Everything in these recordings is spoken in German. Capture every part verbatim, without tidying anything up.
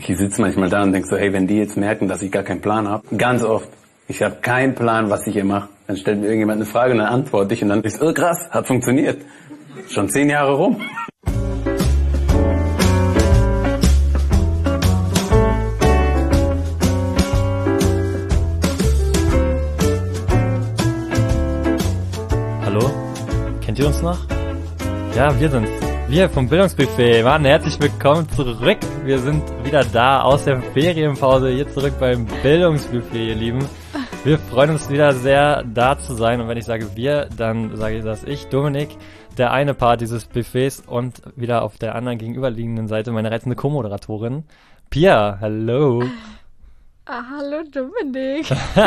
Ich sitze manchmal da und denke so, hey, wenn die jetzt merken, dass ich gar keinen Plan habe, ganz oft, ich habe keinen Plan, was ich hier mache. Dann stellt mir irgendjemand eine Frage und dann antworte ich und dann ist oh krass, hat funktioniert. Schon zehn Jahre rum. Hallo? Kennt ihr uns noch? Ja, wir sind's. Wir vom Bildungsbuffet. Mann, herzlich willkommen zurück. Wir sind wieder da aus der Ferienpause, hier zurück beim Bildungsbuffet, ihr Lieben. Wir freuen uns wieder sehr, da zu sein. Und wenn ich sage wir, dann sage ich das ich, Dominik, der eine Part dieses Buffets und wieder auf der anderen gegenüberliegenden Seite meine reizende Co-Moderatorin, Pia. Hallo. Ah, hallo Dominik.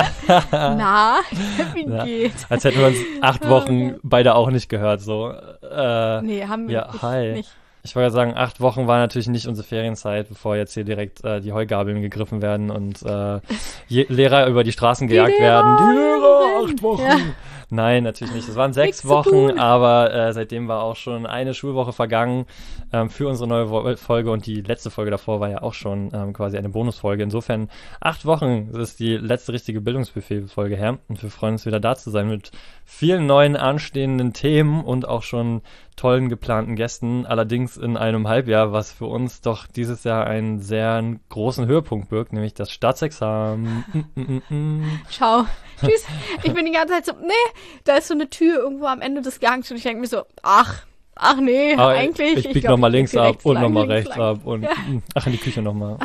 Na, wie ja, geht's? als hätten wir uns acht Wochen beide auch nicht gehört, so. Äh, nee, haben wir ja, hi. nicht. Ich wollte sagen, acht Wochen war natürlich nicht unsere Ferienzeit, bevor jetzt hier direkt äh, die Heugabeln gegriffen werden und äh, je- Lehrer über die Straßen gejagt die werden. Die Lehrer! Lehrer, acht Wochen. Ja. Nein, natürlich nicht. Es waren sechs Nichts zu Wochen, tun. aber äh, seitdem war auch schon eine Schulwoche vergangen ähm, für unsere neue Wo- Folge und die letzte Folge davor war ja auch schon ähm, quasi eine Bonusfolge. Insofern acht Wochen ist die letzte richtige Bildungsbuffet-Folge her und wir freuen uns wieder da zu sein mit vielen neuen anstehenden Themen und auch schon tollen geplanten Gästen, allerdings in einem Halbjahr, was für uns doch dieses Jahr einen sehr großen Höhepunkt birgt, nämlich das Staatsexamen. Mm, mm, mm, mm. Ciao. Tschüss. Ich bin die ganze Zeit so, nee, da ist so eine Tür irgendwo am Ende des Gangs und ich denke mir so, ach, ach nee, Aber eigentlich. Ich bieg glaub, nochmal ich links bieg ab rechts und lang, nochmal links rechts lang. ab und Ja. mm, ach, in die Küche nochmal.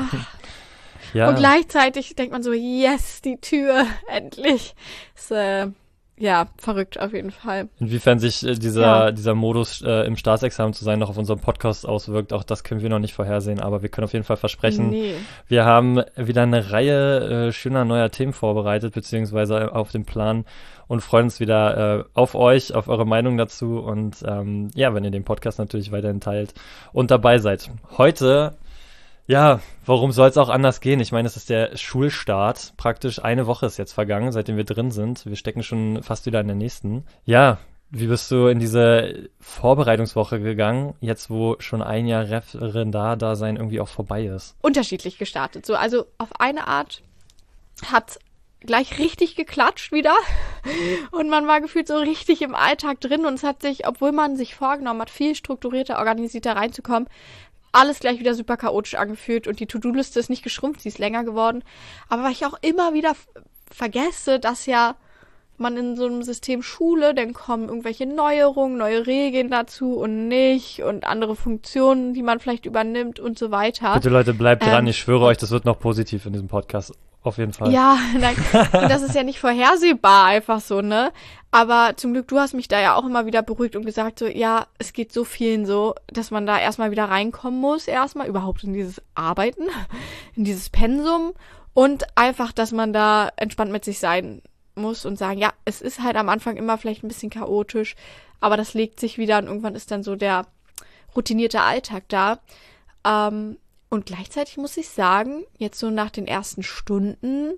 Ja. Und gleichzeitig denkt man so, yes, die Tür, endlich. Ist, äh, ja, verrückt auf jeden Fall. Inwiefern sich äh, dieser, Ja. dieser Modus äh, im Staatsexamen zu sein noch auf unserem Podcast auswirkt, auch das können wir noch nicht vorhersehen, aber wir können auf jeden Fall versprechen, Nee. wir haben wieder eine Reihe äh, schöner neuer Themen vorbereitet, beziehungsweise auf dem Plan und freuen uns wieder äh, auf euch, auf eure Meinung dazu und ähm, ja, wenn ihr den Podcast natürlich weiterhin teilt und dabei seid. Heute, ja, warum soll es auch anders gehen? Ich meine, es ist der Schulstart. Praktisch eine Woche ist jetzt vergangen, seitdem wir drin sind. Wir stecken schon fast wieder in der nächsten. Ja, wie bist du in diese Vorbereitungswoche gegangen, jetzt wo schon ein Jahr Referendar-Dasein irgendwie auch vorbei ist? Unterschiedlich gestartet. So, also auf eine Art hat gleich richtig geklatscht wieder und man war gefühlt so richtig im Alltag drin und es hat sich, obwohl man sich vorgenommen hat, viel strukturierter, organisierter reinzukommen, alles gleich wieder super chaotisch angefühlt und die To-Do-Liste ist nicht geschrumpft, sie ist länger geworden. Aber weil ich auch immer wieder f- vergesse, dass ja man in so einem System Schule, dann kommen irgendwelche Neuerungen, neue Regeln dazu und nicht und andere Funktionen, die man vielleicht übernimmt und so weiter. Bitte Leute, bleibt dran, Ähm, ich schwöre euch, das wird noch positiv in diesem Podcast. Auf jeden Fall. Ja, nein, und das ist ja nicht vorhersehbar einfach so, ne? Aber zum Glück, du hast mich da ja auch immer wieder beruhigt und gesagt so, ja, es geht so vielen so, dass man da erstmal wieder reinkommen muss, erstmal überhaupt in dieses Arbeiten, in dieses Pensum und einfach, dass man da entspannt mit sich sein muss und sagen, ja, es ist halt am Anfang immer vielleicht ein bisschen chaotisch, aber das legt sich wieder und irgendwann ist dann so der routinierte Alltag da. Ähm, Und gleichzeitig muss ich sagen, jetzt so nach den ersten Stunden,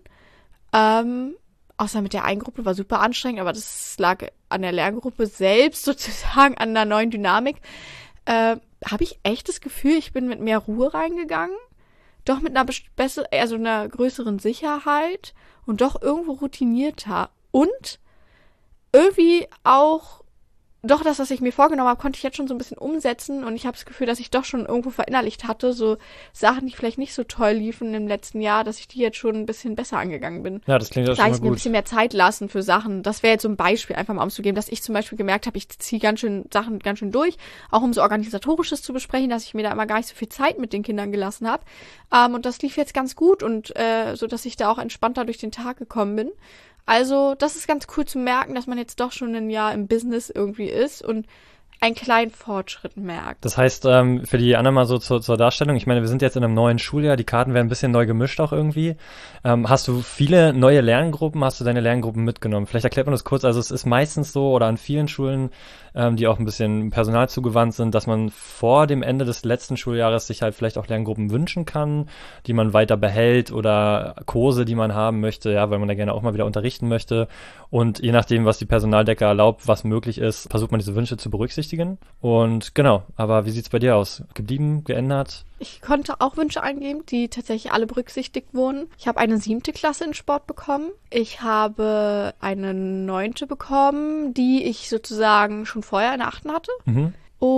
ähm, außer mit der einen Gruppe war super anstrengend, aber das lag an der Lerngruppe selbst sozusagen, an der neuen Dynamik, äh, habe ich echt das Gefühl, ich bin mit mehr Ruhe reingegangen, doch mit einer bes- besser, also einer größeren Sicherheit und doch irgendwo routinierter und irgendwie auch doch das, was ich mir vorgenommen habe, konnte ich jetzt schon so ein bisschen umsetzen und ich habe das Gefühl, dass ich doch schon irgendwo verinnerlicht hatte, so Sachen, die vielleicht nicht so toll liefen im letzten Jahr, dass ich die jetzt schon ein bisschen besser angegangen bin. Ja, das klingt ja Das schon heißt, mal mir ein gut. bisschen mehr Zeit lassen für Sachen. Das wäre jetzt so ein Beispiel, einfach mal umzugeben, dass ich zum Beispiel gemerkt habe, ich ziehe ganz schön Sachen ganz schön durch, auch um so Organisatorisches zu besprechen, dass ich mir da immer gar nicht so viel Zeit mit den Kindern gelassen habe. Ähm, und das lief jetzt ganz gut und äh, so, dass ich da auch entspannter durch den Tag gekommen bin. Also, das ist ganz cool zu merken, dass man jetzt doch schon ein Jahr im Business irgendwie ist und einen kleinen Fortschritt merkt. Das heißt, ähm, für die anderen mal so zur, zur Darstellung, ich meine, wir sind jetzt in einem neuen Schuljahr, die Karten werden ein bisschen neu gemischt auch irgendwie. Ähm, hast du viele neue Lerngruppen, hast du deine Lerngruppen mitgenommen? Vielleicht erklärt man das kurz, also es ist meistens so oder an vielen Schulen, ähm, die auch ein bisschen Personal zugewandt sind, dass man vor dem Ende des letzten Schuljahres sich halt vielleicht auch Lerngruppen wünschen kann, die man weiter behält oder Kurse, die man haben möchte, ja, weil man da gerne auch mal wieder unterrichten möchte. Und je nachdem, was die Personaldecke erlaubt, was möglich ist, versucht man diese Wünsche zu berücksichtigen. berücksichtigen. Und genau, aber wie sieht's bei dir aus? Geblieben, geändert? Ich konnte auch Wünsche eingeben, die tatsächlich alle berücksichtigt wurden. Ich habe eine siebte Klasse in Sport bekommen. Ich habe eine neunte bekommen, die ich sozusagen schon vorher in der achten hatte. Mhm.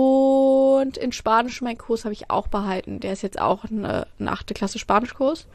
Und in Spanisch, mein Kurs habe ich auch behalten. Der ist jetzt auch eine, eine achte Klasse Spanischkurs.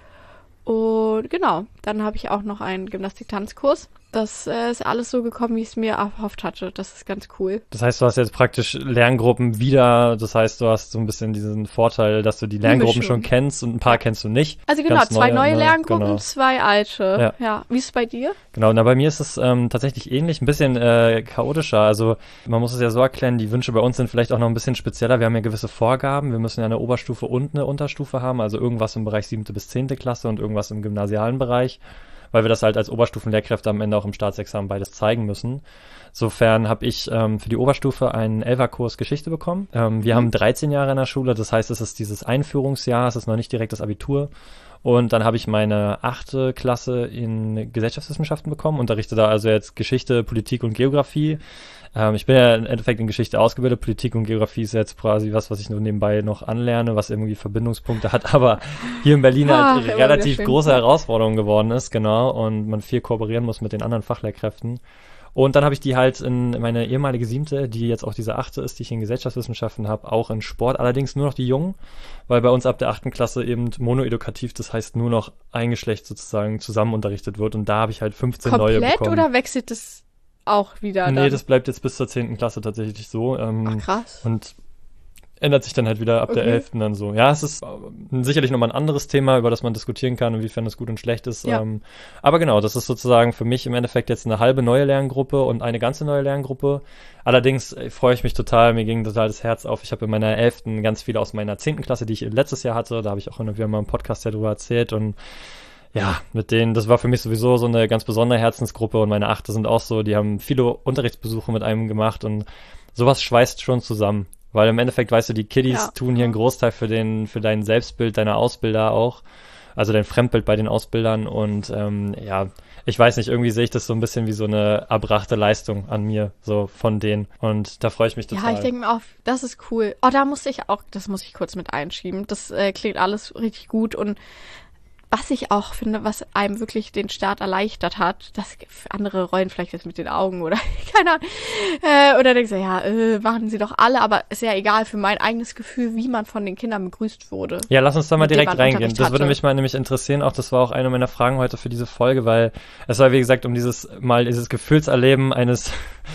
Und genau, dann habe ich auch noch einen Gymnastik-Tanzkurs. Das äh, ist alles so gekommen, wie ich es mir erhofft hatte. Das ist ganz cool. Das heißt, du hast jetzt praktisch Lerngruppen wieder. Das heißt, du hast so ein bisschen diesen Vorteil, dass du die Lerngruppen Mischung. schon kennst und ein paar kennst du nicht. Also genau, Ganz zwei neue, ne? Lerngruppen, Genau. zwei alte. Ja. Ja. Wie ist es bei dir? Genau, na bei mir ist es ähm, tatsächlich ähnlich, ein bisschen äh, chaotischer. Also man muss es ja so erklären, die Wünsche bei uns sind vielleicht auch noch ein bisschen spezieller. Wir haben ja gewisse Vorgaben. Wir müssen ja eine Oberstufe und eine Unterstufe haben, also irgendwas im Bereich siebte bis zehnte Klasse und irgendwas im gymnasialen Bereich, weil wir das halt als Oberstufenlehrkräfte am Ende auch im Staatsexamen beides zeigen müssen. Insofern habe ich ähm, für die Oberstufe einen Elfer-Kurs Geschichte bekommen. Ähm, wir mhm. haben dreizehn Jahre in der Schule, das heißt, es ist dieses Einführungsjahr, es ist noch nicht direkt das Abitur. Und dann habe ich meine achte Klasse in Gesellschaftswissenschaften bekommen, unterrichte da also jetzt Geschichte, Politik und Geografie. Ähm, ich bin ja im Endeffekt in Geschichte ausgebildet. Politik und Geografie ist jetzt quasi was, was ich nur nebenbei noch anlerne, was irgendwie Verbindungspunkte hat, aber hier in Berlin Ach, halt immer relativ wieder schön. große Herausforderung geworden ist, genau, und man viel kooperieren muss mit den anderen Fachlehrkräften. Und dann habe ich die halt in meine ehemalige siebte, die jetzt auch diese achte ist, die ich in Gesellschaftswissenschaften habe, auch in Sport, allerdings nur noch die Jungen, weil bei uns ab der achten Klasse eben monoedukativ, das heißt nur noch ein Geschlecht sozusagen zusammen unterrichtet wird und da habe ich halt fünfzehn neue bekommen. Komplett oder wechselt das auch wieder Nee, dann? das bleibt jetzt bis zur zehnten Klasse tatsächlich so. Ähm, Ach, krass. Und ändert sich dann halt wieder ab Okay. der elften dann so. Ja, es ist äh, sicherlich nochmal ein anderes Thema, über das man diskutieren kann, inwiefern das gut und schlecht ist. Ja. Ähm, aber genau, das ist sozusagen für mich im Endeffekt jetzt eine halbe neue Lerngruppe und eine ganze neue Lerngruppe. Allerdings äh, freue ich mich total, mir ging total das Herz auf. Ich habe in meiner elften ganz viele aus meiner zehnten Klasse, die ich letztes Jahr hatte. Da habe ich auch immer wieder mal im Podcast darüber erzählt und ja, mit denen, das war für mich sowieso so eine ganz besondere Herzensgruppe und meine Achte sind auch so, die haben viele Unterrichtsbesuche mit einem gemacht und sowas schweißt schon zusammen. Weil im Endeffekt, weißt du, die Kiddies Ja. tun hier einen Großteil für den, für dein Selbstbild deiner Ausbilder auch. Also dein Fremdbild bei den Ausbildern und ähm, ja, ich weiß nicht, irgendwie sehe ich das so ein bisschen wie so eine erbrachte Leistung an mir, so von denen. Und da freue ich mich total. Ja, ich denke mir auch, das ist cool. Oh, da musste ich auch, das muss ich kurz mit einschieben. Das äh, klingt alles richtig gut und was ich auch finde, was einem wirklich den Start erleichtert hat, das andere rollen vielleicht jetzt mit den Augen oder keine Ahnung, äh, oder denkst du, ja, äh, machen sie doch alle, aber ist ja egal für mein eigenes Gefühl, wie man von den Kindern begrüßt wurde. Ja, lass uns da mal mit dem direkt man reingehen. Unterricht Das würde hatte. mich mal nämlich interessieren. Auch das war auch eine meiner Fragen heute für diese Folge, weil es soll, wie gesagt, um dieses mal dieses Gefühlserleben eines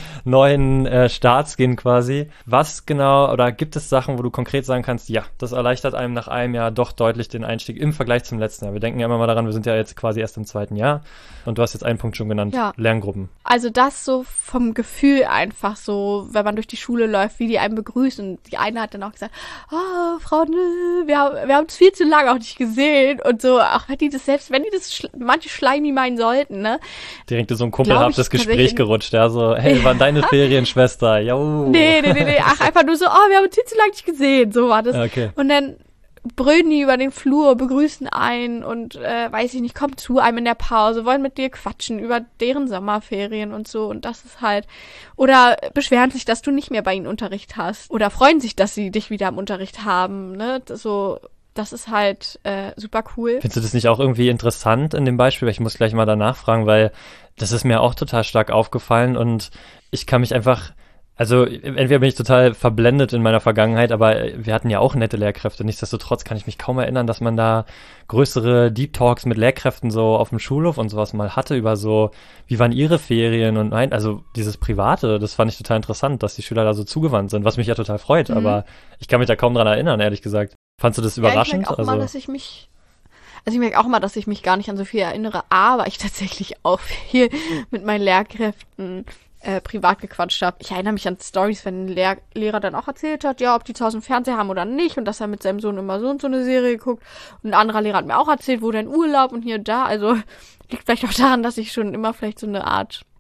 neuen äh, Starts gehen quasi. Was genau, oder gibt es Sachen, wo du konkret sagen kannst, ja, das erleichtert einem nach einem Jahr doch deutlich den Einstieg im Vergleich zum letzten Jahr. Wir denken ja immer mal daran, wir sind ja jetzt quasi erst im zweiten Jahr und du hast jetzt einen Punkt schon genannt, Ja. Lerngruppen. Also das so vom Gefühl einfach so, wenn man durch die Schule läuft, wie die einen begrüßen. Die eine hat dann auch gesagt, oh, Frau Nö, wir haben wir haben uns viel zu lange auch nicht gesehen und so, auch wenn die das selbst, wenn die das schl- manche schleimig meinen sollten, ne? Direkt in so ein Glaub kumpelhaftes ich Gespräch tatsächlich- gerutscht, ja, so, hey, waren deine Ferien, Schwester? Jo. Nee, nee, nee, nee, ach, einfach nur so, oh, wir haben uns viel zu lange nicht gesehen, so war das. Okay. Und dann brüllen die über den Flur, begrüßen einen und, äh, weiß ich nicht, kommen zu einem in der Pause, wollen mit dir quatschen über deren Sommerferien und so und das ist halt, oder beschweren sich, dass du nicht mehr bei ihnen Unterricht hast oder freuen sich, dass sie dich wieder im Unterricht haben, ne, das so, das ist halt äh, super cool. Findest du das nicht auch irgendwie interessant in dem Beispiel? Weil ich muss gleich mal danach fragen, weil das ist mir auch total stark aufgefallen und ich kann mich einfach, also entweder bin ich total verblendet in meiner Vergangenheit, aber wir hatten ja auch nette Lehrkräfte. Nichtsdestotrotz kann ich mich kaum erinnern, dass man da größere Deep Talks mit Lehrkräften so auf dem Schulhof und sowas mal hatte über so, wie waren ihre Ferien und nein, also dieses Private, das fand ich total interessant, dass die Schüler da so zugewandt sind, was mich ja total freut, Mhm. aber ich kann mich da kaum dran erinnern, ehrlich gesagt. Fandst du das Ja, ich überraschend? merke auch also mal, dass ich mich, also ich merke auch mal, dass ich mich gar nicht an so viel erinnere, aber ich tatsächlich auch viel mit meinen Lehrkräften äh, privat gequatscht habe. Ich erinnere mich an Stories, wenn ein Lehr- Lehrer dann auch erzählt hat, ja, ob die zu Hause einen Fernseher haben oder nicht und dass er mit seinem Sohn immer so und so eine Serie guckt. Und ein anderer Lehrer hat mir auch erzählt, wo der in Urlaub und hier und da. Also liegt vielleicht auch daran, dass ich schon immer vielleicht so eine Art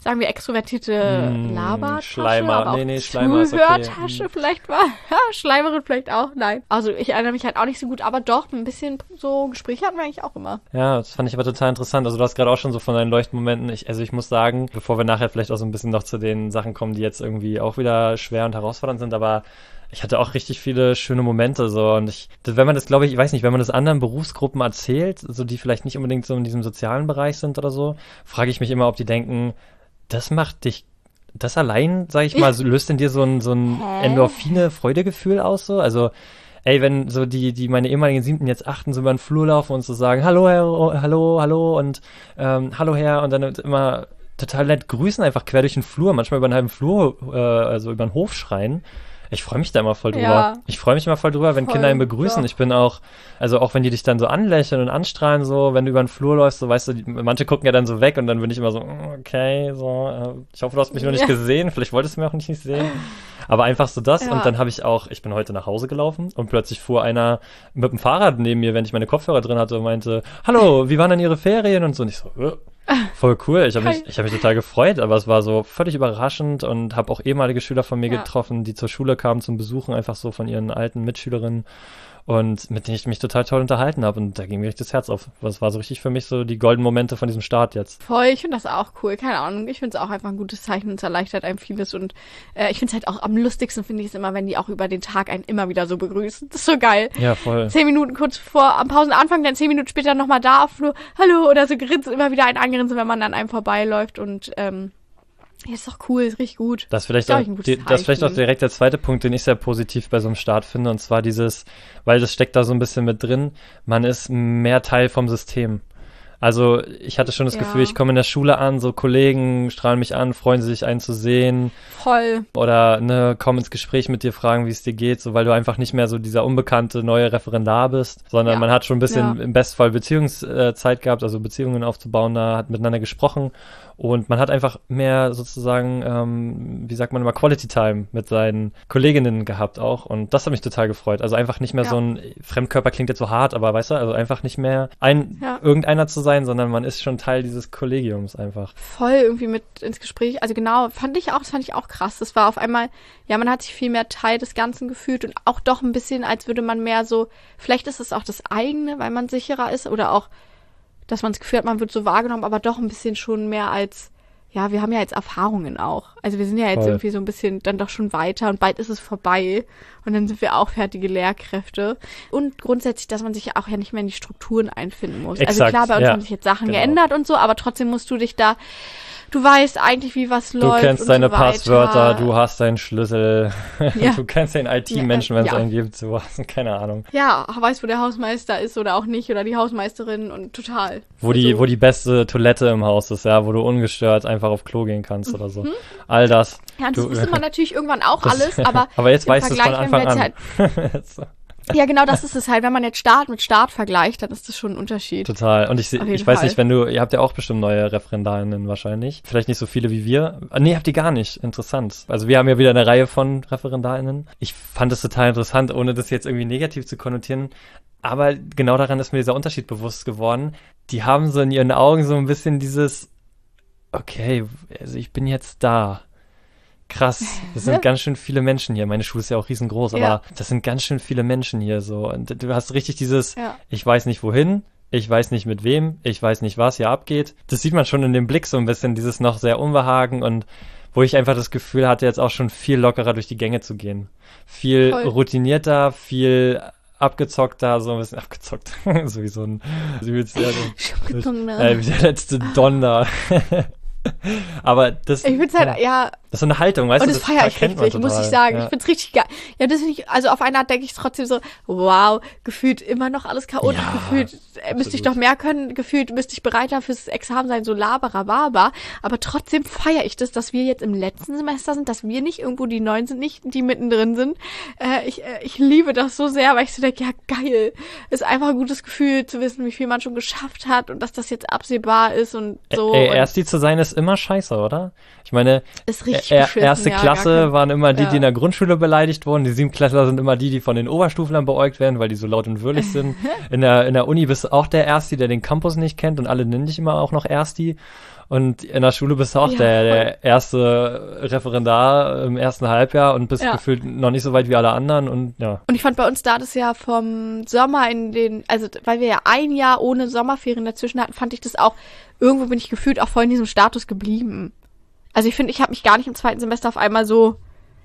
sagen wir, extrovertierte Mm, Labertasche, Schleimer. aber auch Nee, nee, Schleimer ist okay. Zuhörtasche vielleicht war. Ja, Schleimerin vielleicht auch, nein. Also ich erinnere mich halt auch nicht so gut, aber doch, ein bisschen so Gespräche hatten wir eigentlich auch immer. Ja, das fand ich aber total interessant. Also du hast gerade auch schon so von deinen Leuchtmomenten, ich, also ich muss sagen, bevor wir nachher vielleicht auch so ein bisschen noch zu den Sachen kommen, die jetzt irgendwie auch wieder schwer und herausfordernd sind, aber ich hatte auch richtig viele schöne Momente so und ich, wenn man das, glaube ich, ich weiß nicht, wenn man das anderen Berufsgruppen erzählt, so die vielleicht nicht unbedingt so in diesem sozialen Bereich sind oder so, frage ich mich immer, ob die denken, das macht dich, das allein, sag ich mal, so, löst in dir so ein, so ein Endorphine-Freudegefühl aus so, also ey, wenn so die, die meine ehemaligen Siebten jetzt achten, so über den Flur laufen und so sagen, hallo, Herr, hallo, hallo und ähm, hallo, Herr, und dann immer total nett grüßen, einfach quer durch den Flur, manchmal über einen halben Flur, äh, also über den Hof schreien. Ich freue mich da immer voll drüber. Ja. Ich freue mich immer voll drüber, wenn Voll, Kinder ihn begrüßen. doch. Ich bin auch, also auch wenn die dich dann so anlächeln und anstrahlen, so, wenn du über den Flur läufst, so, weißt du, die, manche gucken ja dann so weg und dann bin ich immer so, okay, so, äh, ich hoffe, du hast mich noch nicht Ja. gesehen, vielleicht wolltest du mich auch nicht sehen. Aber einfach so das Ja. und dann habe ich auch, ich bin heute nach Hause gelaufen und plötzlich fuhr einer mit dem Fahrrad neben mir, wenn ich meine Kopfhörer drin hatte und meinte, hallo, wie waren denn Ihre Ferien und so und ich so, äh. Voll cool, ich habe mich, ich hab mich total gefreut, aber es war so völlig überraschend und habe auch ehemalige Schüler von mir Ja. getroffen, die zur Schule kamen zum Besuchen, einfach so von ihren alten Mitschülerinnen und mit denen ich mich total toll unterhalten habe und da ging mir richtig das Herz auf. Das war so richtig für mich so die goldenen Momente von diesem Start jetzt. Voll, ich finde das auch cool. Keine Ahnung, ich finde es auch einfach ein gutes Zeichen und es erleichtert einem vieles. Und äh, ich finde es halt auch am lustigsten, finde ich es immer, wenn die auch über den Tag einen immer wieder so begrüßen. Das ist so geil. Ja, voll. Zehn Minuten kurz vor am Pausenanfang, dann zehn Minuten später nochmal da auf Flur, hallo, oder so grinsen, immer wieder ein angrinsen, wenn man an einem vorbeiläuft. Und ähm, ja, ist doch cool, ist richtig gut. Das ist vielleicht, Glaub auch, ich, ein gutes die, das ist vielleicht auch Zeichen. direkt der zweite Punkt, den ich sehr positiv bei so einem Start finde, und zwar dieses, weil das steckt da so ein bisschen mit drin, man ist mehr Teil vom System. Also ich hatte schon das Ja. Gefühl, ich komme in der Schule an, so Kollegen strahlen mich an, freuen sich, einen zu sehen Voll. oder ne, kommen ins Gespräch mit dir, fragen, wie es dir geht, so weil du einfach nicht mehr so dieser unbekannte neue Referendar bist, sondern Ja. man hat schon ein bisschen Ja. im Bestfall Beziehungszeit gehabt, also Beziehungen aufzubauen, da hat miteinander gesprochen und man hat einfach mehr sozusagen, ähm, wie sagt man immer, Quality Time mit seinen Kolleginnen gehabt auch und das hat mich total gefreut. Also einfach nicht mehr Ja. so ein Fremdkörper, klingt jetzt so hart, aber weißt du, also einfach nicht mehr ein Ja. irgendeiner zu sein, sondern man ist schon Teil dieses Kollegiums einfach. Voll irgendwie mit ins Gespräch. Also genau, fand ich auch, das fand ich auch krass. Das war auf einmal, ja, man hat sich viel mehr Teil des Ganzen gefühlt und auch doch ein bisschen, als würde man mehr so, vielleicht ist es auch das eigene, weil man sicherer ist oder auch, dass man das Gefühl hat, man wird so wahrgenommen, aber doch ein bisschen schon mehr als, ja, wir haben ja jetzt Erfahrungen auch. Also wir sind ja jetzt Voll. irgendwie so ein bisschen dann doch schon weiter und bald ist es vorbei und dann sind wir auch fertige Lehrkräfte. Und grundsätzlich, dass man sich ja auch ja nicht mehr in die Strukturen einfinden muss. Also Exakt, klar, bei uns ja, haben sich jetzt Sachen genau. geändert und so, aber trotzdem musst du dich da, du weißt eigentlich, wie was Du läuft kennst und deine so weiter. Passwörter, du hast deinen Schlüssel, Ja. du kennst den I T-Menschen, wenn es Ja. einen gibt, du hast keine Ahnung. Ja, weißt, wo der Hausmeister ist oder auch nicht oder die Hausmeisterin und total. Wo die, Also, wo die beste Toilette im Haus ist, ja, wo du ungestört einfach auf Klo gehen kannst oder so. All das. ja, und das du- wusste man natürlich irgendwann auch Das- alles, aber aber jetzt im weißt du es von Vergleich, wenn Anfang wir an. jetzt halt, Jetzt- ja, genau, das ist es halt. Wenn man jetzt Start mit Start vergleicht, dann ist das schon ein Unterschied. Total. Und ich, seh- Auf jeden ich weiß Fall. nicht, wenn du, ihr habt ja auch bestimmt neue Referendarinnen wahrscheinlich. Vielleicht nicht so viele wie wir. Ah, nee, habt ihr gar nicht. Interessant. Also wir haben ja wieder eine Reihe von Referendarinnen. Ich fand es total interessant, ohne das jetzt irgendwie negativ zu konnotieren. Aber genau daran ist mir dieser Unterschied bewusst geworden. Die haben so in ihren Augen so ein bisschen dieses, okay, also ich bin jetzt da. Krass, das sind ganz schön viele Menschen hier. Meine Schule ist ja auch riesengroß, aber Ja. das sind ganz schön viele Menschen hier so. Und du hast richtig dieses, Ja. ich weiß nicht wohin, ich weiß nicht mit wem, ich weiß nicht, was hier abgeht. Das sieht man schon in dem Blick so ein bisschen, dieses noch sehr Unbehagen und wo ich einfach das Gefühl hatte, jetzt auch schon viel lockerer durch die Gänge zu gehen. Viel Voll. routinierter, viel abgezockter, so ein bisschen abgezockt. so wie so ein, so wie, jetzt, Abgezogener. äh, wie der letzte Don da. Aber das, Ich find's halt, ja, das ist so eine Haltung, weißt und du? das feiere ich erkennt man richtig, muss ich total. sagen. Ja. Ich find's richtig geil. Ja, das finde ich, also auf eine Art denke ich trotzdem so, wow, gefühlt immer noch alles chaotisch, Ja, gefühlt äh, müsste ich absolut. doch mehr können, gefühlt müsste ich bereiter fürs Examen sein, so laberababa. Aber trotzdem feiere ich das, dass wir jetzt im letzten Semester sind, dass wir nicht irgendwo die Neuen sind, nicht die mittendrin sind. Äh, ich, äh, ich liebe das so sehr, weil ich so denke, ja geil, ist einfach ein gutes Gefühl zu wissen, wie viel man schon geschafft hat und dass das jetzt absehbar ist und so. Ey, und erst die zu sein ist immer scheiße, oder? Ich meine, Ist richtig er, beschissen, erste ja, Klasse gar kein- waren immer die, ja. die in der Grundschule beleidigt wurden. Die Siebenklässler sind immer die, die von den Oberstuflern beäugt werden, weil die so laut und würdig sind. In der, in der Uni bist du auch der Ersti, der den Campus nicht kennt und alle nennen dich immer auch noch Ersti. Und in der Schule bist du auch Ja, der, voll. der erste Referendar im ersten Halbjahr und bist Ja. gefühlt noch nicht so weit wie alle anderen und ja. Und ich fand bei uns da das ja vom Sommer in den, also weil wir ja ein Jahr ohne Sommerferien dazwischen hatten, fand ich das auch, irgendwo bin ich gefühlt auch voll in diesem Status geblieben. Also ich finde, ich habe mich gar nicht im zweiten Semester auf einmal so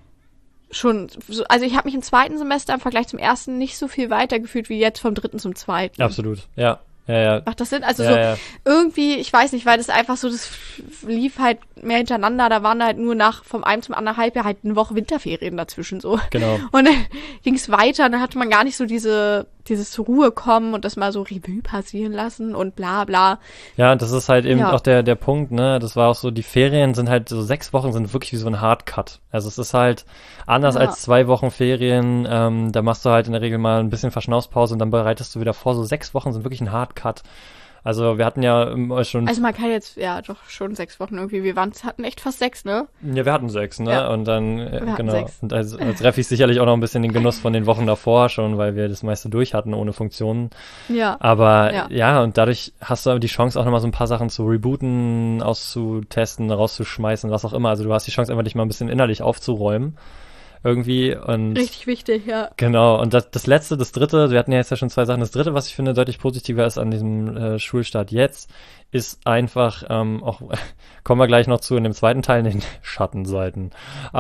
schon, so, also ich habe mich im zweiten Semester im Vergleich zum ersten nicht so viel weiter gefühlt wie jetzt vom dritten zum zweiten. Absolut, ja. Ja, ja. Macht das Sinn? Also Ja, so ja. irgendwie, ich weiß nicht, weil das einfach so, das lief halt mehr hintereinander, da waren halt nur nach vom einen zum anderen Halbjahr halt eine Woche Winterferien dazwischen so. Genau. Und dann ging es weiter, und dann hatte man gar nicht so diese, dieses zur Ruhe kommen und das mal so Revue passieren lassen und bla bla. Ja, das ist halt eben Ja. auch der, der Punkt, ne? Das war auch so, die Ferien sind halt, so sechs Wochen sind wirklich wie so ein Hardcut. Also es ist halt anders Ja. als zwei Wochen Ferien, ähm, da machst du halt in der Regel mal ein bisschen Verschnaufspause und dann bereitest du wieder vor. So sechs Wochen sind wirklich ein Hardcut. Also wir hatten ja ähm, schon, Also man kann jetzt, ja doch, schon sechs Wochen irgendwie, wir waren, hatten echt fast sechs, ne? ja, wir hatten sechs, ne? Ja. Und dann, äh, Wir hatten genau. sechs. Und also, als Reffi sicherlich auch noch ein bisschen den Genuss von den Wochen davor schon, weil wir das meiste durch hatten ohne Funktionen. Ja. Aber Ja. ja. und dadurch hast du aber die Chance auch nochmal so ein paar Sachen zu rebooten, auszutesten, rauszuschmeißen, was auch immer. Also du hast die Chance einfach dich mal ein bisschen innerlich aufzuräumen. Irgendwie und Richtig wichtig, ja. genau. Und das, das letzte, das dritte, wir hatten ja jetzt ja schon zwei Sachen. Das dritte, was ich finde deutlich positiver ist an diesem äh, Schulstart jetzt, ist einfach, ähm, auch, kommen wir gleich noch zu in dem zweiten Teil, in den Schattenseiten.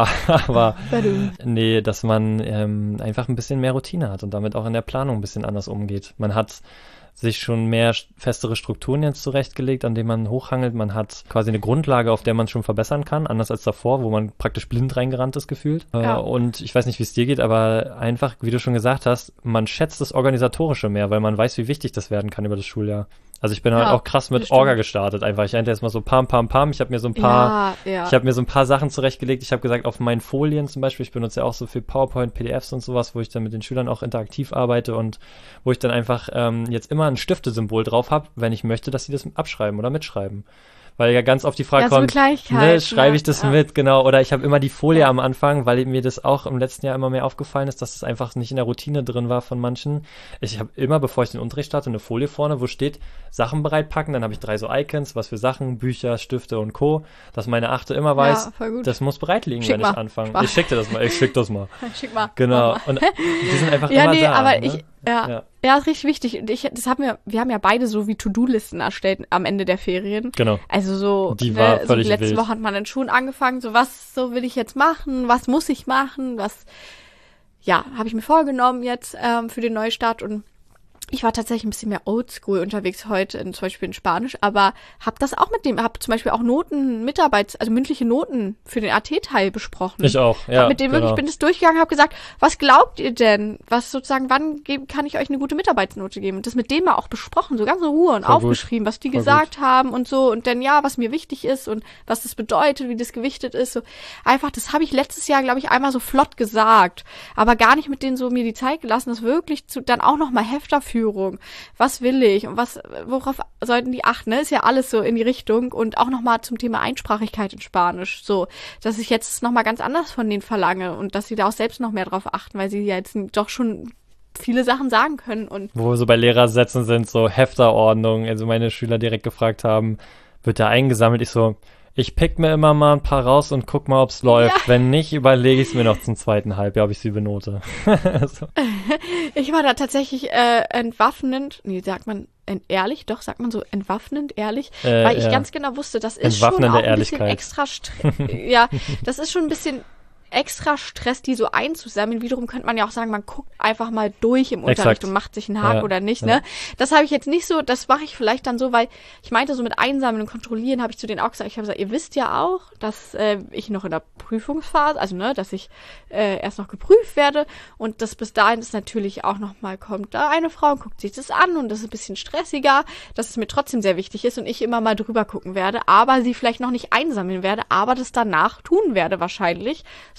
Aber Badum. nee, dass man ähm, einfach ein bisschen mehr Routine hat und damit auch in der Planung ein bisschen anders umgeht. Man hat sich schon mehr st- festere Strukturen jetzt zurechtgelegt, an denen man hochhangelt. Man hat quasi eine Grundlage, auf der man schon verbessern kann, anders als davor, wo man praktisch blind reingerannt ist gefühlt. Ja. Äh, und ich weiß nicht, wie es dir geht, aber einfach, wie du schon gesagt hast, man schätzt das Organisatorische mehr, weil man weiß, wie wichtig das werden kann über das Schuljahr. Also ich bin halt Ja, auch krass mit das stimmt. Orga gestartet einfach. Ich hatte erst mal so pam, pam, pam. Ich habe mir so ein paar Ja, ja. ich habe mir so ein paar Sachen zurechtgelegt. Ich habe gesagt, auf meinen Folien zum Beispiel, ich benutze ja auch so viel PowerPoint, P D Fs und sowas, wo ich dann mit den Schülern auch interaktiv arbeite und wo ich dann einfach ähm, jetzt immer ein Stiftesymbol drauf habe, wenn ich möchte, dass sie das abschreiben oder mitschreiben. Weil ja ganz oft die Frage Ja, so kommt, Kleinigkeiten, ne, schreibe ich ja, das ja. mit, genau, oder ich habe immer die Folie Ja. am Anfang, weil mir das auch im letzten Jahr immer mehr aufgefallen ist, dass es einfach nicht in der Routine drin war von manchen. Ich habe immer, bevor ich den Unterricht starte, eine Folie vorne, wo steht, Sachen bereitpacken, dann habe ich drei so Icons, was für Sachen, Bücher, Stifte und Co., dass meine Achte immer weiß, Ja, voll gut. das muss bereit liegen, Schick wenn mal. ich anfange. Spaß. Ich schick dir das mal, ich schick das mal. Schick mal. Genau. Mach mal. Und die sind einfach Ja, immer nee, da. aber ne? ich, ja, Ja. ja, ist richtig wichtig. Und ich, das haben wir, wir haben ja beide so wie To-Do-Listen erstellt am Ende der Ferien. Genau. Also so, Die ne, war so völlig letzte wild. Woche hat man dann schon angefangen, so was so will ich jetzt machen, was muss ich machen, was, ja, habe ich mir vorgenommen jetzt ähm, für den Neustart, und ich war tatsächlich ein bisschen mehr oldschool unterwegs heute, in, zum Beispiel in Spanisch, aber habe das auch mit dem, habe zum Beispiel auch Noten, Mitarbeits-, also mündliche Noten für den A T-Teil besprochen. Ich auch, ja. Hab mit dem genau. wirklich, bin es durchgegangen, habe gesagt, was glaubt ihr denn? Was sozusagen, wann geb, kann ich euch eine gute Mitarbeitsnote geben? Und das mit dem mal auch besprochen, so ganz in Ruhe und Voll gut. aufgeschrieben, was die Voll gesagt haben und so. Und dann ja, was mir wichtig ist und was das bedeutet, wie das gewichtet ist. So einfach, das habe ich letztes Jahr, glaube ich, einmal so flott gesagt, aber gar nicht mit denen so mir die Zeit gelassen, das wirklich zu, dann auch nochmal Hefterführung. Was will ich und was, worauf sollten die achten? Ne? Ist ja alles so in die Richtung, und auch nochmal zum Thema Einsprachigkeit in Spanisch. So, dass ich jetzt nochmal ganz anders von denen verlange und dass sie da auch selbst noch mehr drauf achten, weil sie ja jetzt doch schon viele Sachen sagen können. Und Wo wir so bei Lehrersätzen sind, so Hefterordnung, also meine Schüler direkt gefragt haben, wird da eingesammelt? Ich so, ich pick mir immer mal ein paar raus und guck mal, ob's läuft. Ja. Wenn nicht, überlege ich es mir noch zum zweiten Halbjahr, ob ich sie benote. so. ich war da tatsächlich äh, entwaffnend, nee, sagt man ent- ehrlich, doch, sagt man so entwaffnend ehrlich, Äh, weil ich ja. ganz genau wusste, das ist schon Entwaffnende auch ein bisschen Ehrlichkeit. extra Stress. Ja, das ist schon ein bisschen extra Stress, die so einzusammeln. Wiederum könnte man ja auch sagen, man guckt einfach mal durch im Unterricht Exakt. und macht sich einen Haken Ja, oder nicht, ja. ne? Das habe ich jetzt nicht so, das mache ich vielleicht dann so, weil ich meinte, so mit Einsammeln und Kontrollieren habe ich zu denen auch gesagt, ich habe gesagt, ihr wisst ja auch, dass äh, ich noch in der Prüfungsphase, also ne, dass ich äh, erst noch geprüft werde, und das bis dahin ist natürlich auch noch mal, kommt da eine Frau und guckt sich das an, und das ist ein bisschen stressiger, dass es mir trotzdem sehr wichtig ist und ich immer mal drüber gucken werde, aber sie vielleicht noch nicht einsammeln werde, aber das danach tun werde wahrscheinlich,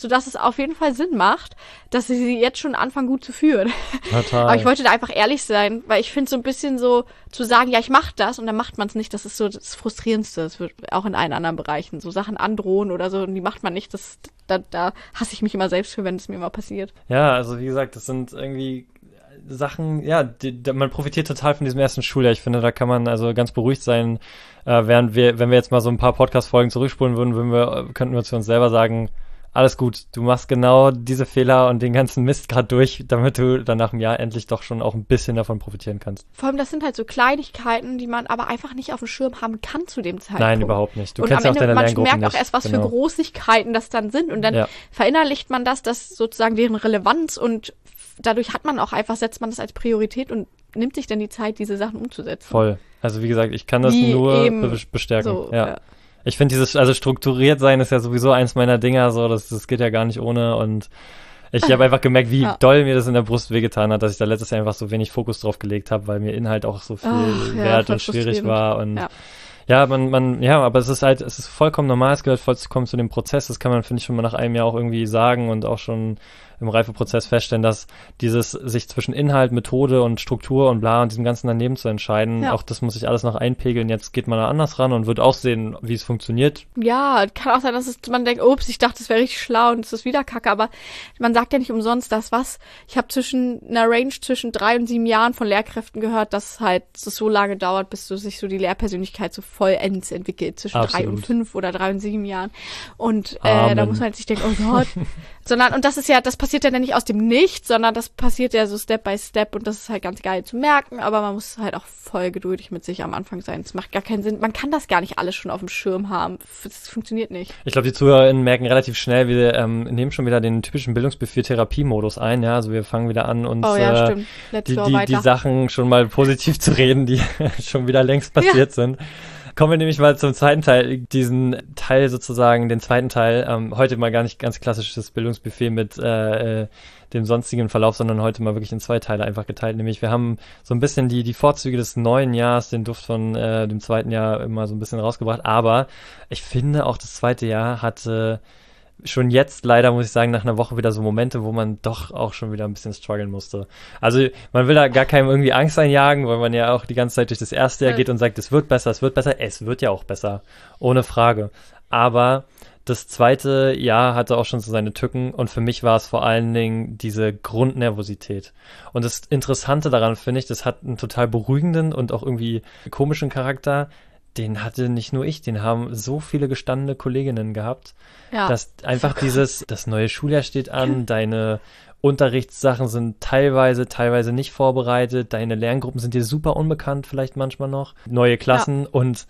sodass es auf jeden Fall Sinn macht, dass sie sie jetzt schon anfangen gut zu führen. Total. Aber ich wollte da einfach ehrlich sein, weil ich finde so ein bisschen so zu sagen, ja, ich mache das und dann macht man es nicht, das ist so das Frustrierendste. Das wird auch in allen anderen Bereichen so Sachen androhen oder so und die macht man nicht. Das, da, da hasse ich mich immer selbst für, wenn es mir mal passiert. Ja, also wie gesagt, das sind irgendwie Sachen, ja, die, die, man profitiert total von diesem ersten Schuljahr. Ich finde, da kann man also ganz beruhigt sein, äh, während wir, wenn wir jetzt mal so ein paar Podcast-Folgen zurückspulen würden, würden wir, könnten wir zu uns selber sagen, alles gut, du machst genau diese Fehler und den ganzen Mist gerade durch, damit du dann nach einem Jahr endlich doch schon auch ein bisschen davon profitieren kannst. Vor allem, das sind halt so Kleinigkeiten, die man aber einfach nicht auf dem Schirm haben kann zu dem Zeitpunkt. Nein, überhaupt nicht. Du und kennst ja auch deine man Lerngruppen merkt auch nicht. erst, was Genau. für Großigkeiten das dann sind und dann Ja. verinnerlicht man das, das sozusagen deren Relevanz und dadurch hat man auch einfach, setzt man das als Priorität und nimmt sich dann die Zeit, diese Sachen umzusetzen. Voll. Also wie gesagt, ich kann das Wie nur eben be- bestärken. So, ja. ja. Ich finde dieses, also strukturiert sein ist ja sowieso eins meiner Dinger, so, das, das geht ja gar nicht ohne und ich habe einfach gemerkt, wie Ja. doll mir das in der Brust wehgetan hat, dass ich da letztes Jahr einfach so wenig Fokus drauf gelegt habe, weil mir Inhalt auch so viel Ach, ja, wert voll und schwierig frustrierend. war und Ja. ja, man, man, ja, aber es ist halt, es ist vollkommen normal, es gehört vollkommen zu dem Prozess, das kann man, finde ich, schon mal nach einem Jahr auch irgendwie sagen und auch schon im Reifeprozess feststellen, dass dieses sich zwischen Inhalt, Methode und Struktur und bla und diesem ganzen daneben zu entscheiden, Ja. auch das muss sich alles noch einpegeln, jetzt geht man da anders ran und wird auch sehen, wie es funktioniert. Ja, kann auch sein, dass es, man denkt, ups, ich dachte, es wäre richtig schlau und es ist wieder kacke, aber man sagt ja nicht umsonst das, was. Ich habe zwischen einer Range zwischen drei und sieben Jahren von Lehrkräften gehört, dass halt es so lange dauert, bis so sich so die Lehrpersönlichkeit so vollends entwickelt, zwischen drei Absolut. und fünf oder drei und sieben Jahren. Und äh, Amen. da muss man halt sich denken, oh Gott. Sondern, und das ist ja, das passiert ja dann nicht aus dem Nichts, sondern das passiert ja so Step by Step und das ist halt ganz geil zu merken, aber man muss halt auch voll geduldig mit sich am Anfang sein. Es macht gar keinen Sinn. Man kann das gar nicht alles schon auf dem Schirm haben. Das funktioniert nicht. Ich glaube, die ZuhörerInnen merken relativ schnell, wir ähm, nehmen schon wieder den typischen Bildungsbuffet-Therapie-Modus ein, ja, also wir fangen wieder an, uns Oh ja, äh, stimmt. Let's die, go die, weiter. die Sachen schon mal positiv zu reden, die schon wieder längst passiert sind. Kommen wir nämlich mal zum zweiten Teil, diesen Teil sozusagen, den zweiten Teil, ähm, heute mal gar nicht ganz klassisches Bildungsbuffet mit äh, äh, dem sonstigen Verlauf, sondern heute mal wirklich in zwei Teile einfach geteilt, nämlich wir haben so ein bisschen die die Vorzüge des neuen Jahres, den Duft von äh, dem zweiten Jahr immer so ein bisschen rausgebracht, aber ich finde auch das zweite Jahr hatte schon jetzt leider, muss ich sagen, nach einer Woche wieder so Momente, wo man doch auch schon wieder ein bisschen strugglen musste. Also man will da gar keinem irgendwie Angst einjagen, weil man ja auch die ganze Zeit durch das erste Jahr geht und sagt, es wird besser, es wird besser. Es wird ja auch besser, ohne Frage. Aber das zweite Jahr hatte auch schon so seine Tücken und für mich war es vor allen Dingen diese Grundnervosität. Und das Interessante daran finde ich, das hat einen total beruhigenden und auch irgendwie komischen Charakter. Den hatte nicht nur ich, den haben so viele gestandene Kolleginnen gehabt, Ja. dass einfach dieses, das neue Schuljahr steht an, deine Unterrichtssachen sind teilweise, teilweise nicht vorbereitet, deine Lerngruppen sind dir super unbekannt, vielleicht manchmal noch, neue Klassen und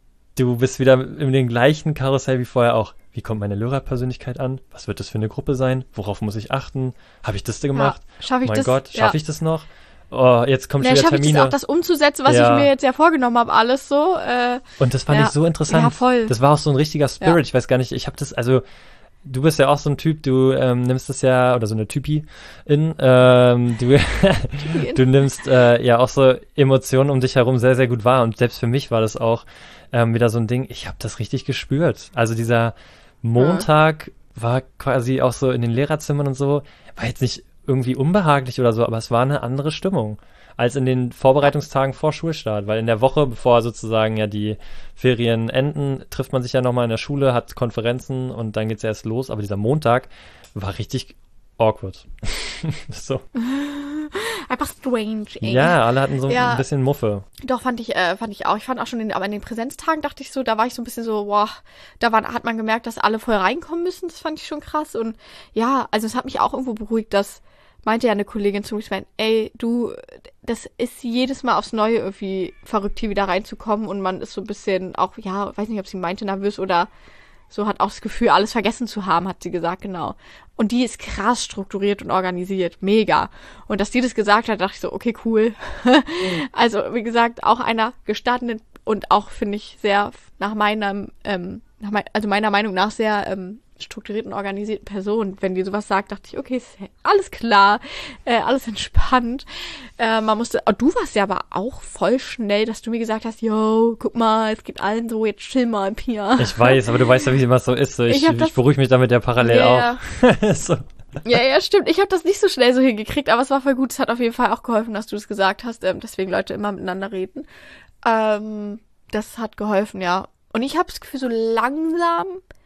du bist wieder in dem gleichen Karussell wie vorher auch. Wie kommt meine Lehrerpersönlichkeit an? Was wird das für eine Gruppe sein? Worauf muss ich achten? Habe ich das denn gemacht? Ja. Schaff ich mein das? Gott, Ja. schaffe ich das noch? Oh, jetzt kommt Ja, schon wieder schaffe ich das Termine. auch, das umzusetzen, was Ja. ich mir jetzt ja vorgenommen habe, alles so. Äh, Und das fand Ja. ich so interessant. Ja, voll. Das war auch so ein richtiger Spirit. Ja. Ich weiß gar nicht, ich habe das, also du bist ja auch so ein Typ, du ähm, nimmst das ja, oder so eine Typi in, ähm, du, du nimmst äh, ja auch so Emotionen um dich herum sehr, sehr gut wahr. Und selbst für mich war das auch ähm, wieder so ein Ding, ich habe das richtig gespürt. Also dieser Montag war quasi auch so in den Lehrerzimmern und so, war jetzt nicht irgendwie unbehaglich oder so, aber es war eine andere Stimmung als in den Vorbereitungstagen vor Schulstart, weil in der Woche, bevor sozusagen ja die Ferien enden, trifft man sich ja nochmal in der Schule, hat Konferenzen und dann geht's erst los, aber dieser Montag war richtig awkward. So. einfach strange, ey. Ja, alle hatten so Ja. ein bisschen Muffe. Doch, fand ich, äh, fand ich auch. Ich fand auch schon, in, aber in den Präsenztagen dachte ich so, da war ich so ein bisschen so, boah, da war, hat man gemerkt, dass alle voll reinkommen müssen. Das fand ich schon krass. Und ja, also es hat mich auch irgendwo beruhigt, dass, meinte ja eine Kollegin zu mir, ich mein, ey, du, das ist jedes Mal aufs Neue irgendwie verrückt, hier wieder reinzukommen und man ist so ein bisschen auch, ja, weiß nicht, ob sie meinte, nervös oder so, hat auch das Gefühl, alles vergessen zu haben, hat sie gesagt, genau. Und die ist krass strukturiert und organisiert, mega. Und dass die das gesagt hat, dachte ich so, okay, cool. Also, wie gesagt, auch einer gestandenen und auch, finde ich, sehr nach meinem, ähm, nach mein, also meiner Meinung nach sehr ähm, strukturierten, organisierten Person. Wenn die sowas sagt, dachte ich, okay, ist alles klar, äh, alles entspannt. Äh, man musste, oh, du warst ja aber auch voll schnell, dass du mir gesagt hast, yo, guck mal, es gibt allen so, jetzt chill mal, Pia. Ich weiß, aber du weißt ja, wie immer so ist. So, ich, ich, ich beruhige mich damit ja parallel yeah. auch. so. Ja, ja, stimmt. Ich habe das nicht so schnell so hingekriegt, aber es war voll gut. Es hat auf jeden Fall auch geholfen, dass du das gesagt hast. Ähm, deswegen Leute immer miteinander reden. Ähm, das hat geholfen, ja. Und ich habe das Gefühl, so langsam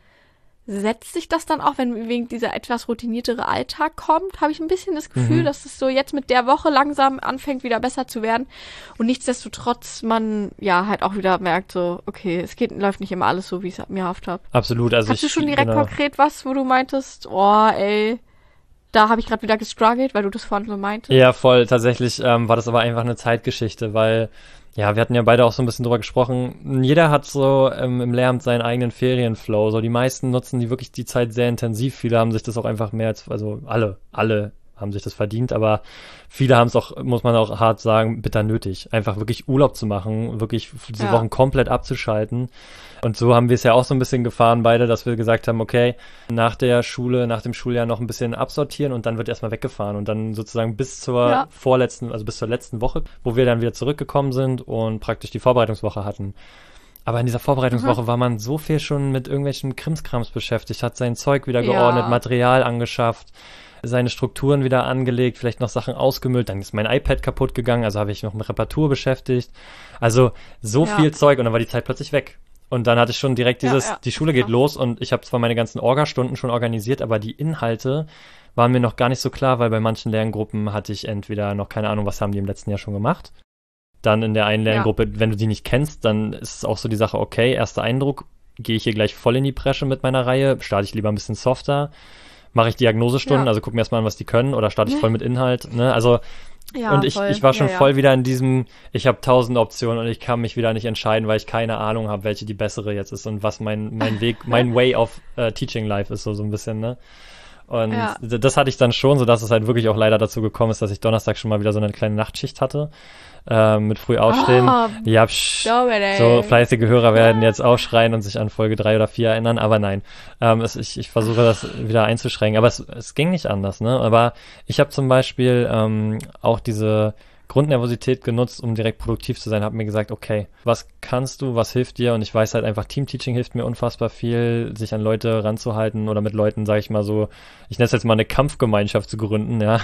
setzt sich das dann auch, wenn wegen dieser etwas routiniertere Alltag kommt, habe ich ein bisschen das Gefühl, mhm. dass es so jetzt mit der Woche langsam anfängt, wieder besser zu werden. Und nichtsdestotrotz man ja halt auch wieder merkt, so, okay, es geht, läuft nicht immer alles so, wie ich es mir erhofft habe. Absolut. Also Hast du ich, schon direkt genau. konkret was, wo du meintest, oh, ey, da habe ich gerade wieder gestruggelt, weil du das vorhin so meintest? Ja, voll. Tatsächlich ähm, war das aber einfach eine Zeitgeschichte, weil ja, wir hatten ja beide auch so ein bisschen drüber gesprochen. Jeder hat so ähm, im Lehramt seinen eigenen Ferienflow. So die meisten nutzen die wirklich die Zeit sehr intensiv. Viele haben sich das auch einfach mehr als, also alle, alle haben sich das verdient, aber viele haben es auch, muss man auch hart sagen, bitter nötig. Einfach wirklich Urlaub zu machen, wirklich diese ja. Wochen komplett abzuschalten. Und so haben wir es ja auch so ein bisschen gefahren beide, dass wir gesagt haben, okay, nach der Schule, nach dem Schuljahr noch ein bisschen absortieren und dann wird erstmal weggefahren und dann sozusagen bis zur ja. vorletzten, also bis zur letzten Woche, wo wir dann wieder zurückgekommen sind und praktisch die Vorbereitungswoche hatten. Aber in dieser Vorbereitungswoche mhm. war man so viel schon mit irgendwelchen Krimskrams beschäftigt, hat sein Zeug wieder geordnet, ja. Material angeschafft, seine Strukturen wieder angelegt, vielleicht noch Sachen ausgemüllt, dann ist mein iPad kaputt gegangen, also habe ich noch mit Reparatur beschäftigt. Also so ja. viel Zeug und dann war die Zeit plötzlich weg. Und dann hatte ich schon direkt dieses, ja, ja. die Schule geht los und ich habe zwar meine ganzen Orga-Stunden schon organisiert, aber die Inhalte waren mir noch gar nicht so klar, weil bei manchen Lerngruppen hatte ich entweder noch keine Ahnung, was haben die im letzten Jahr schon gemacht. Dann in der einen Lerngruppe, ja. wenn du die nicht kennst, dann ist es auch so die Sache, okay, erster Eindruck, gehe ich hier gleich voll in die Bresche mit meiner Reihe, starte ich lieber ein bisschen softer, mache ich Diagnosestunden, ja. also guck mir erstmal an, was die können, oder starte ich voll mit Inhalt, ne, also ja, und ich, ich war schon ja, ja. voll wieder in diesem, ich habe tausend Optionen und ich kann mich wieder nicht entscheiden, weil ich keine Ahnung habe, welche die bessere jetzt ist und was mein mein Weg, mein Way of uh, Teaching Life ist, so so ein bisschen, ne? Und ja. das hatte ich dann schon, so dass es halt wirklich auch leider dazu gekommen ist, dass ich Donnerstag schon mal wieder so eine kleine Nachtschicht hatte. Äh, mit früh aufstehen. Oh, ja, psch, so fleißige Hörer werden jetzt aufschreien und sich an Folge drei oder vier erinnern, aber nein. Ähm, es, ich, ich versuche das wieder einzuschränken, aber es, es ging nicht anders, ne? Aber ich habe zum Beispiel ähm, auch diese Grundnervosität genutzt, um direkt produktiv zu sein, habe mir gesagt, okay, was kannst du, was hilft dir? Und ich weiß halt einfach, Teamteaching hilft mir unfassbar viel, sich an Leute ranzuhalten oder mit Leuten, sage ich mal so, ich nenne es jetzt mal eine Kampfgemeinschaft zu gründen, ja.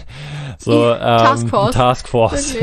so ähm, Taskforce. Taskforce.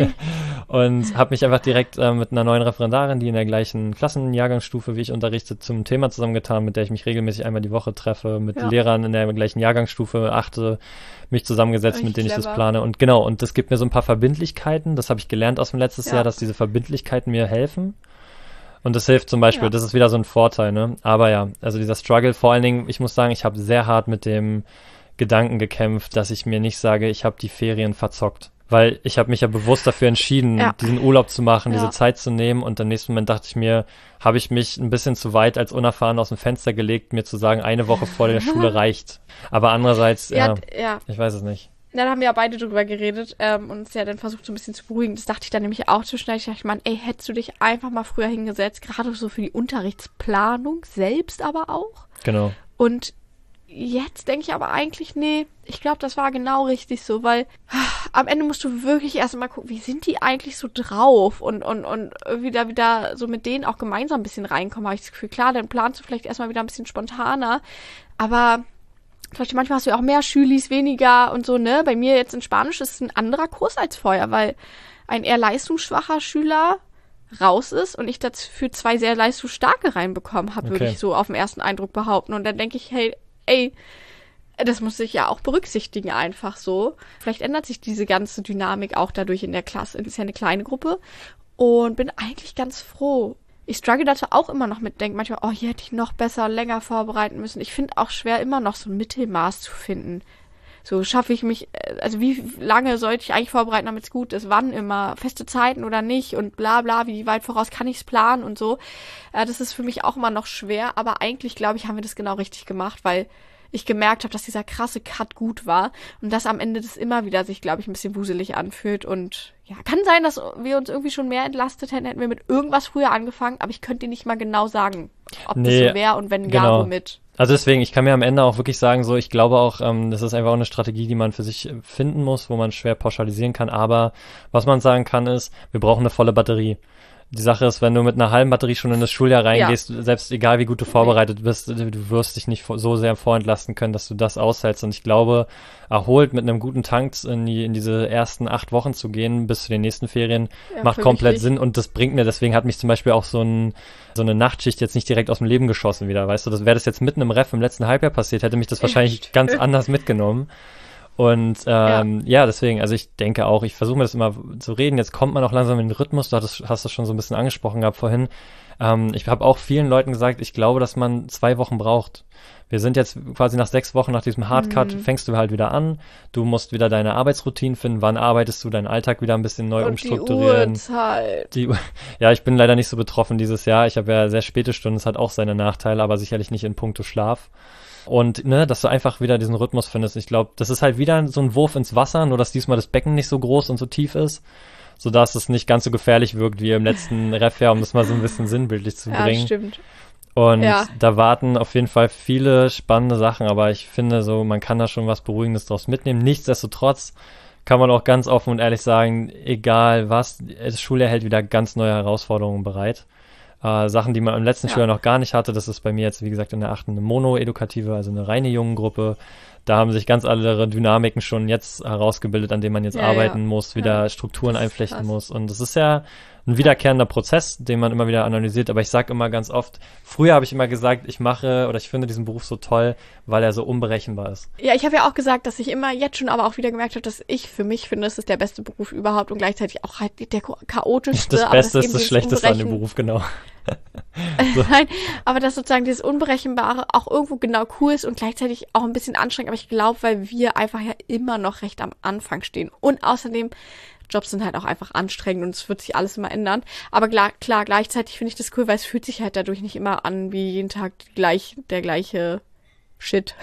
Und habe mich einfach direkt äh, mit einer neuen Referendarin, die in der gleichen Klassenjahrgangsstufe wie ich unterrichte, zum Thema zusammengetan, mit der ich mich regelmäßig einmal die Woche treffe, mit ja. Lehrern in der gleichen Jahrgangsstufe achte, mich zusammengesetzt, Echt mit denen clever. ich das plane. Und genau, und das gibt mir so ein paar Verbindlichkeiten, das habe ich gelernt aus dem letzten ja. Jahr, dass diese Verbindlichkeiten mir helfen. Und das hilft zum Beispiel, ja. das ist wieder so ein Vorteil, ne? Aber ja, also dieser Struggle, vor allen Dingen, ich muss sagen, ich habe sehr hart mit dem Gedanken gekämpft, dass ich mir nicht sage, ich habe die Ferien verzockt. Weil ich habe mich ja bewusst dafür entschieden, ja. diesen Urlaub zu machen, ja. diese Zeit zu nehmen. Und im nächsten Moment dachte ich mir, habe ich mich ein bisschen zu weit als unerfahren aus dem Fenster gelegt, mir zu sagen, eine Woche vor der Schule reicht. Aber andererseits, ja, ja, ja. ich weiß es nicht. Ja, da haben wir ja beide drüber geredet ähm, und uns ja dann versucht, so ein bisschen zu beruhigen. Das dachte ich dann nämlich auch zu schnell. Ich dachte, Mann, ey, hättest du dich einfach mal früher hingesetzt, gerade so für die Unterrichtsplanung selbst aber auch. Genau. Und jetzt denke ich aber eigentlich, nee, ich glaube, das war genau richtig so, weil am Ende musst du wirklich erst mal gucken, wie sind die eigentlich so drauf und und und wieder wieder so mit denen auch gemeinsam ein bisschen reinkommen, habe ich das Gefühl. Klar, dann planst du vielleicht erstmal wieder ein bisschen spontaner, aber vielleicht manchmal hast du ja auch mehr Schülis, weniger und so, ne? Bei mir jetzt in Spanisch ist es ein anderer Kurs als vorher, weil ein eher leistungsschwacher Schüler raus ist und ich dafür zwei sehr leistungsstarke reinbekommen habe, okay. würde ich so auf den ersten Eindruck behaupten. Und dann denke ich, hey, ey, das muss ich ja auch berücksichtigen einfach so. Vielleicht ändert sich diese ganze Dynamik auch dadurch in der Klasse. Es ist ja eine kleine Gruppe und bin eigentlich ganz froh. Ich struggle dazu auch immer noch mit, denke manchmal, oh, hier hätte ich noch besser, länger vorbereiten müssen. Ich finde auch schwer, immer noch so ein Mittelmaß zu finden. So schaffe ich mich, also wie lange sollte ich eigentlich vorbereiten, damit es gut ist? Wann immer? Feste Zeiten oder nicht? Und bla bla, wie weit voraus kann ich es planen und so. Äh, das ist für mich auch immer noch schwer, aber eigentlich, glaube ich, haben wir das genau richtig gemacht, weil ich gemerkt habe, dass dieser krasse Cut gut war und dass am Ende das immer wieder sich, glaube ich, ein bisschen wuselig anfühlt. Und ja, kann sein, dass wir uns irgendwie schon mehr entlastet hätten, hätten wir mit irgendwas früher angefangen, aber ich könnte dir nicht mal genau sagen, ob nee, das so wäre und wenn genau. ja, womit. Also deswegen, ich kann mir am Ende auch wirklich sagen, so, ich glaube auch, ähm, das ist einfach auch eine Strategie, die man für sich finden muss, wo man schwer pauschalisieren kann. Aber was man sagen kann, ist, wir brauchen eine volle Batterie. Die Sache ist, wenn du mit einer halben Batterie schon in das Schuljahr reingehst, ja. selbst egal wie gut du vorbereitet bist, du wirst dich nicht so sehr vorentlasten können, dass du das aushältst. Und ich glaube, erholt mit einem guten Tank in, die, in diese ersten acht Wochen zu gehen, bis zu den nächsten Ferien, ja, macht komplett wichtig. Sinn. Und das bringt mir, deswegen hat mich zum Beispiel auch so, ein, so eine Nachtschicht jetzt nicht direkt aus dem Leben geschossen wieder, weißt du. Das wäre das jetzt mitten im Ref im letzten Halbjahr passiert, hätte mich das wahrscheinlich ja, ganz anders mitgenommen. Und ähm, ja. ja, deswegen, also ich denke auch, ich versuche mir das immer zu reden, jetzt kommt man auch langsam in den Rhythmus, du hattest, hast das schon so ein bisschen angesprochen gehabt vorhin. Ähm, ich habe auch vielen Leuten gesagt, ich glaube, dass man zwei Wochen braucht. Wir sind jetzt quasi nach sechs Wochen nach diesem Hardcut, mhm. fängst du halt wieder an, du musst wieder deine Arbeitsroutinen finden, wann arbeitest du, deinen Alltag wieder ein bisschen neu und umstrukturieren. Die Uhrzeit. Die, ja, ich bin leider nicht so betroffen dieses Jahr, ich habe ja sehr späte Stunden, das hat auch seine Nachteile, aber sicherlich nicht in puncto Schlaf. Und ne, dass du einfach wieder diesen Rhythmus findest. Ich glaube, das ist halt wieder so ein Wurf ins Wasser, nur dass diesmal das Becken nicht so groß und so tief ist, sodass es nicht ganz so gefährlich wirkt wie im letzten Ref-Jahr, um das mal so ein bisschen sinnbildlich zu bringen. Ja, stimmt. Und ja. da warten auf jeden Fall viele spannende Sachen, aber ich finde so, man kann da schon was Beruhigendes draus mitnehmen. Nichtsdestotrotz kann man auch ganz offen und ehrlich sagen, egal was, das Schuljahr hält wieder ganz neue Herausforderungen bereit. Äh, Sachen, die man im letzten ja. Schuljahr noch gar nicht hatte. Das ist bei mir jetzt, wie gesagt, in der achten eine Mono-edukative, also eine reine Jungengruppe. Da haben sich ganz andere Dynamiken schon jetzt herausgebildet, an denen man jetzt ja, arbeiten ja. muss, wieder ja. Strukturen einflechten krass. muss. Und das ist ja ein wiederkehrender Prozess, den man immer wieder analysiert. Aber ich sage immer ganz oft, früher habe ich immer gesagt, ich mache oder ich finde diesen Beruf so toll, weil er so unberechenbar ist. Ja, ich habe ja auch gesagt, dass ich immer jetzt schon aber auch wieder gemerkt habe, dass ich für mich finde, es ist der beste Beruf überhaupt und gleichzeitig auch halt der chaotischste. Das Beste ist das Schlechteste an dem Beruf, genau. So. Nein, aber dass sozusagen dieses Unberechenbare auch irgendwo genau cool ist und gleichzeitig auch ein bisschen anstrengend. Aber ich glaube, weil wir einfach ja immer noch recht am Anfang stehen. Und außerdem, Jobs sind halt auch einfach anstrengend und es wird sich alles immer ändern. Aber klar, klar gleichzeitig finde ich das cool, weil es fühlt sich halt dadurch nicht immer an wie jeden Tag gleich der gleiche Shit.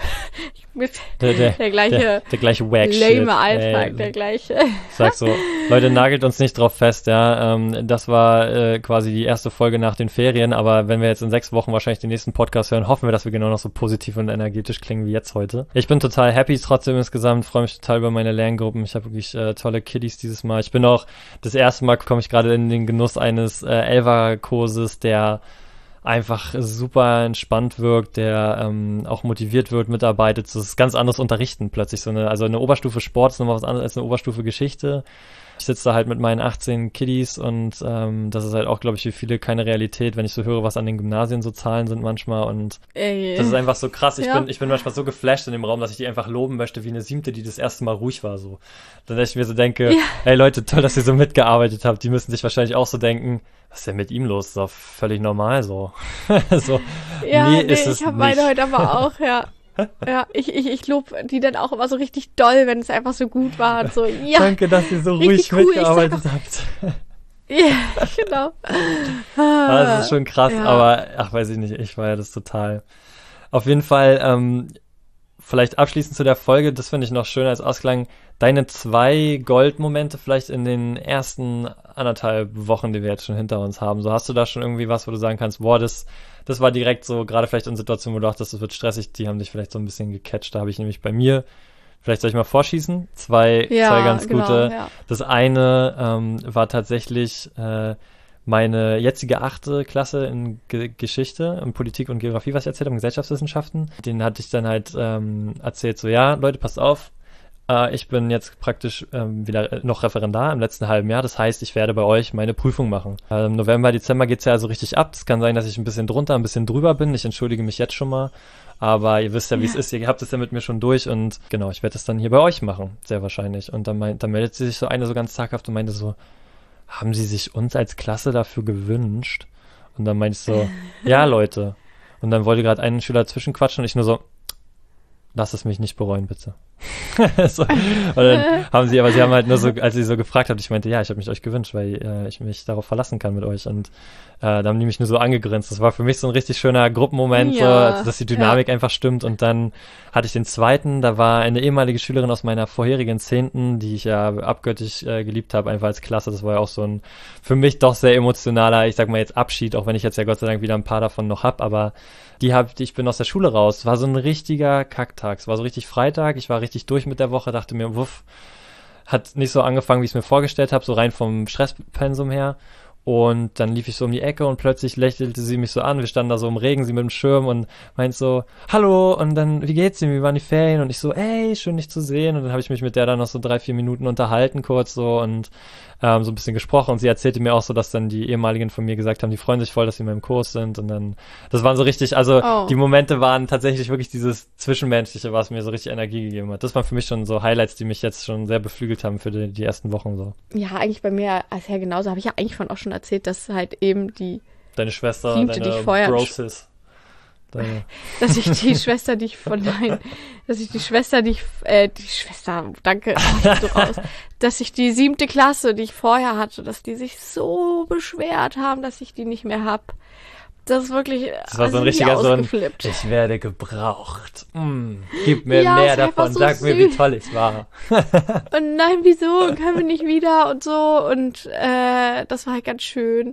Der, der, der gleiche der, der gleiche Wack lame Alltag, der gleiche. Ich sag so, Leute, nagelt uns nicht drauf fest, ja. Ähm, das war äh, quasi die erste Folge nach den Ferien, aber wenn wir jetzt in sechs Wochen wahrscheinlich den nächsten Podcast hören, hoffen wir, dass wir genau noch so positiv und energetisch klingen wie jetzt heute. Ich bin total happy trotzdem insgesamt, freue mich total über meine Lerngruppen. Ich habe wirklich äh, tolle Kiddies dieses Mal. Ich bin auch, das erste Mal komme ich gerade in den Genuss eines äh, Elfer-Kurses, der einfach super entspannt wirkt, der ähm, auch motiviert wird, mitarbeitet. Das ist ganz anderes Unterrichten plötzlich. So eine, also eine Oberstufe Sport ist nochmal was anderes als eine Oberstufe Geschichte. Ich sitze da halt mit meinen achtzehn Kiddies und ähm, das ist halt auch, glaube ich, für viele keine Realität, wenn ich so höre, was an den Gymnasien so Zahlen sind manchmal und Ey. das ist einfach so krass. Ich ja. bin ich bin manchmal so geflasht in dem Raum, dass ich die einfach loben möchte wie eine Siebte, die das erste Mal ruhig war. So, dass ich mir so denke, ja. hey Leute, toll, dass ihr so mitgearbeitet habt. Die müssen sich wahrscheinlich auch so denken, was ist denn mit ihm los? Das ist doch völlig normal so. so ja, nee, nee ist es ich habe nicht. meine heute aber auch, ja. Ja, ich, ich, ich lobe die dann auch immer so richtig doll, wenn es einfach so gut war und so, ja. Danke, dass ihr so ruhig cool. mitgearbeitet auch, habt. Ja, genau. Ah, das ist schon krass, ja. aber ach, weiß ich nicht, ich feiere das total. Auf jeden Fall, ähm, vielleicht abschließend zu der Folge, das finde ich noch schön als Ausklang, deine zwei Goldmomente vielleicht in den ersten anderthalb Wochen, die wir jetzt schon hinter uns haben. So, hast du da schon irgendwie was, wo du sagen kannst, boah, das, das war direkt so, gerade vielleicht in Situationen, wo du dachtest, das wird stressig, die haben dich vielleicht so ein bisschen gecatcht. Da habe ich nämlich bei mir, vielleicht soll ich mal vorschießen, zwei, ja, zwei ganz genau, gute. Ja. Das eine ähm, war tatsächlich äh, meine jetzige achte Klasse in Ge- Geschichte, in Politik und Geografie, was ich erzählt habe, in Gesellschaftswissenschaften. Den hatte ich dann halt ähm, erzählt, so ja, Leute, passt auf, äh, ich bin jetzt praktisch ähm, wieder noch Referendar im letzten halben Jahr. Das heißt, ich werde bei euch meine Prüfung machen. Äh, Im November, Dezember geht's ja also richtig ab. Es kann sein, dass ich ein bisschen drunter, ein bisschen drüber bin. Ich entschuldige mich jetzt schon mal. Aber ihr wisst ja, wie es ist. Ihr habt es ja mit mir schon durch. Und genau, ich werde es dann hier bei euch machen, sehr wahrscheinlich. Und dann, meint, dann meldet sich so eine so ganz zaghaft und meinte so, haben sie sich uns als Klasse dafür gewünscht? Und dann meinte ich so, ja, Leute. Und dann wollte gerade ein Schüler zwischenquatschen und ich nur so, lass es mich nicht bereuen, bitte. so. Und dann haben sie, aber sie haben halt nur so, als sie so gefragt hat, ich meinte, ja, ich habe mich euch gewünscht, weil äh, ich mich darauf verlassen kann mit euch. Und äh, da haben die mich nur so angegrinst. Das war für mich so ein richtig schöner Gruppenmoment, Ja, so, dass die Dynamik ja. einfach stimmt. Und dann hatte ich den zweiten, da war eine ehemalige Schülerin aus meiner vorherigen Zehnten, die ich ja abgöttisch äh, geliebt habe, einfach als Klasse. Das war ja auch so ein für mich doch sehr emotionaler, ich sag mal jetzt Abschied, auch wenn ich jetzt ja Gott sei Dank wieder ein paar davon noch hab, aber die hab, ich bin aus der Schule raus. Es war so ein richtiger Kacktag. Es war so richtig Freitag, ich war richtig durch mit der Woche, dachte mir, wuff, hat nicht so angefangen, wie ich es mir vorgestellt habe, so rein vom Stresspensum her. Und dann lief ich so um die Ecke und plötzlich lächelte sie mich so an. Wir standen da so im Regen, sie mit dem Schirm und meint so, hallo, und dann, wie geht's dir? Wie waren die Ferien? Und ich so, ey, schön dich zu sehen. Und dann habe ich mich mit der dann noch so drei, vier Minuten unterhalten kurz so und ähm, so ein bisschen gesprochen. Und sie erzählte mir auch so, dass dann die ehemaligen von mir gesagt haben, die freuen sich voll, dass sie in meinem Kurs sind. Und dann, das waren so richtig, also Oh. die Momente waren tatsächlich wirklich dieses Zwischenmenschliche, was mir so richtig Energie gegeben hat. Das waren für mich schon so Highlights, die mich jetzt schon sehr beflügelt haben für die, die ersten Wochen so. Ja, eigentlich bei mir als ja genauso. Habe ich ja eigentlich von auch schon erzählt, dass halt eben die, Deine Schwester, Siebte, deine die ich vorher- Brosis. Deine, dass ich die Schwester, die ich von nein, dass ich die Schwester, die ich, äh, die Schwester, danke, oh, so raus, dass ich die siebte Klasse, die ich vorher hatte, dass die sich so beschwert haben, dass ich die nicht mehr hab. Das ist wirklich, das war so ein also richtiger so ein, ausgeflippt. ich werde gebraucht. Mm, gib mir Ja, mehr ist einfach davon, so sag mir, wie süß. toll ich war. Und nein, wieso? Und können wir nicht wieder und so. Und äh, das war halt ganz schön.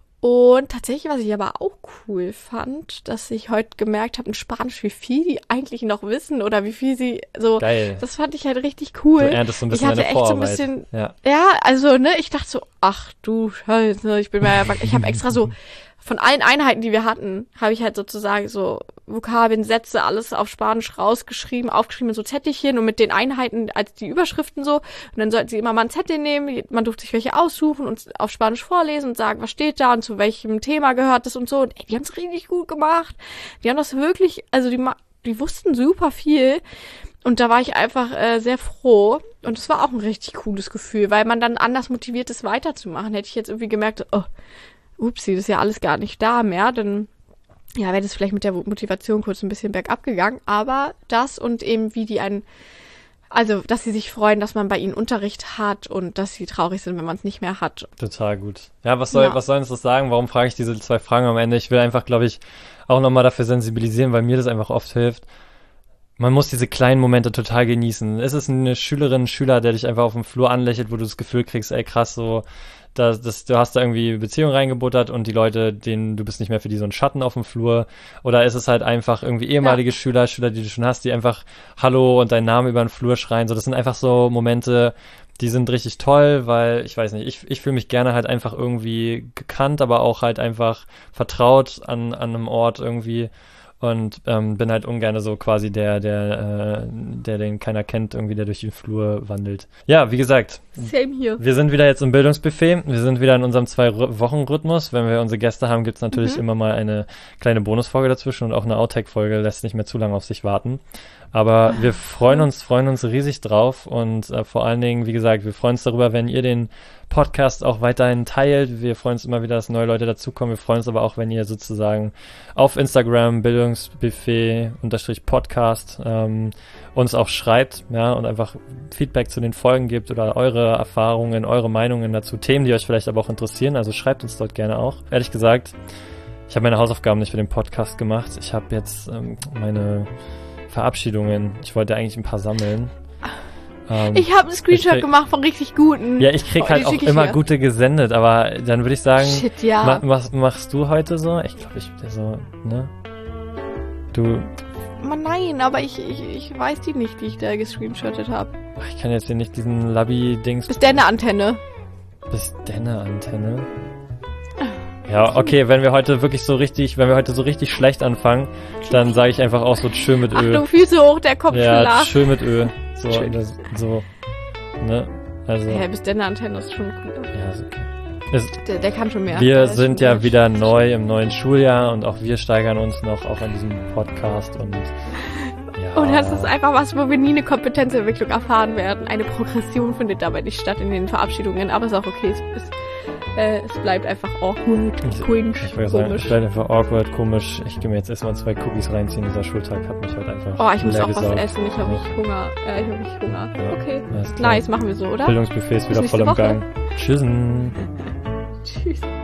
Und tatsächlich, was ich aber auch cool fand, dass ich heute gemerkt habe in Spanisch, wie viel die eigentlich noch wissen oder wie viel sie so. Geil. Das fand ich halt richtig cool. Du erntest so ein bisschen ich hatte deine echt so ein Vorarbeit. bisschen, Ja. ja, also ne, ich dachte so, ach du Scheiße, ich bin mal, ich habe extra so von allen Einheiten, die wir hatten, habe ich halt sozusagen so Vokabeln, Sätze, alles auf Spanisch rausgeschrieben, aufgeschrieben in so Zettelchen und mit den Einheiten als die Überschriften so. Und dann sollten sie immer mal einen Zettel nehmen, man durfte sich welche aussuchen und auf Spanisch vorlesen und sagen, was steht da und zu welchem Thema gehört das und so. Und ey, die haben es richtig gut gemacht. Die haben das wirklich, also die, die wussten super viel. Und da war ich einfach äh, sehr froh. Und es war auch ein richtig cooles Gefühl, weil man dann anders motiviert ist, weiterzumachen. Hätte ich jetzt irgendwie gemerkt, oh, upsi, das ist ja alles gar nicht da mehr, dann ja, wäre das vielleicht mit der Motivation kurz ein bisschen bergab gegangen, aber das und eben wie die einen, also dass sie sich freuen, dass man bei ihnen Unterricht hat und dass sie traurig sind, wenn man es nicht mehr hat. Total gut. Ja, was soll, Ja. was soll uns das sagen? Warum frage ich diese zwei Fragen am Ende? Ich will einfach, glaube ich, auch nochmal dafür sensibilisieren, weil mir das einfach oft hilft. Man muss diese kleinen Momente total genießen. Es ist eine Schülerin, ein Schüler, der dich einfach auf dem Flur anlächelt, wo du das Gefühl kriegst, ey krass, so, das, das, du hast da irgendwie Beziehung reingebuttert und die Leute, denen du bist nicht mehr für die so ein Schatten auf dem Flur. Oder ist es halt einfach irgendwie ehemalige ja. Schüler, Schüler, die du schon hast, die einfach Hallo und deinen Namen über den Flur schreien. So, das sind einfach so Momente, die sind richtig toll, weil, ich weiß nicht, ich, ich fühle mich gerne halt einfach irgendwie gekannt, aber auch halt einfach vertraut an, an einem Ort irgendwie. Und ähm, bin halt ungern so quasi der, der, äh, der den keiner kennt, irgendwie, der durch den Flur wandelt. Ja, wie gesagt. Same hier. Wir sind wieder jetzt im Bildungsbuffet. Wir sind wieder in unserem Zwei-Wochen-Rhythmus. Wenn wir unsere Gäste haben, gibt's natürlich mhm. immer mal eine kleine Bonusfolge dazwischen und auch eine Outtake-Folge lässt nicht mehr zu lange auf sich warten. Aber wir freuen uns, freuen uns riesig drauf und äh, vor allen Dingen, wie gesagt, wir freuen uns darüber, wenn ihr den Podcast auch weiterhin teilt. Wir freuen uns immer wieder, dass neue Leute dazukommen. Wir freuen uns aber auch, wenn ihr sozusagen auf Instagram Bildungsbuffet-Podcast ähm, uns auch schreibt, ja, und einfach Feedback zu den Folgen gibt oder eure Erfahrungen, eure Meinungen dazu, Themen, die euch vielleicht aber auch interessieren. Also schreibt uns dort gerne auch. Ehrlich gesagt, ich habe meine Hausaufgaben nicht für den Podcast gemacht. Ich habe jetzt ähm, meine Verabschiedungen. Ich wollte eigentlich ein paar sammeln. Ähm, ich habe einen Screenshot krieg, gemacht von richtig guten. Ja, ich krieg oh, halt auch immer hier. gute gesendet, aber dann würde ich sagen, Shit, ja. ma, was machst du heute so? Ich glaube, ich so, ne? Du... Man, nein, aber ich, ich, ich weiß die nicht, die ich da gescreenshottet habe. Ich kann jetzt hier nicht diesen Labby-Dings... Bis deine Antenne. Bis deine Antenne? Ja, okay, wenn wir heute wirklich so richtig, wenn wir heute so richtig schlecht anfangen, dann sage ich einfach auch so tschö mit Ö. Achtung, Füße hoch, der Kopf ja, flach. Ja, tschö mit Ö. So, das, so, ne, also. Ja, bis deine Antenne ist schon cool. Ja, ist okay. Ist, der, der kann schon mehr. Wir sind ja mehr. wieder neu im neuen Schuljahr und auch wir steigern uns noch auch an diesem Podcast und ja. Und das ist einfach was, wo wir nie eine Kompetenzentwicklung erfahren werden. Eine Progression findet dabei nicht statt in den Verabschiedungen, aber ist auch okay. Es ist äh, es bleibt einfach awkward, cringe, Ich würde sagen, es komisch. bleibt einfach awkward, komisch. Ich gehe mir jetzt erstmal zwei Cookies reinziehen. Dieser Schultag hat mich halt einfach Oh, ich muss leer auch was gesaugt. essen. Ich habe richtig Hunger. Ja, ich habe richtig Hunger. Ja, Okay. alles klar. Nice, machen wir so, oder? Bildungsbuffet ist wieder Bis voll im nächste Woche. Gang. Tschüssen. Tschüss.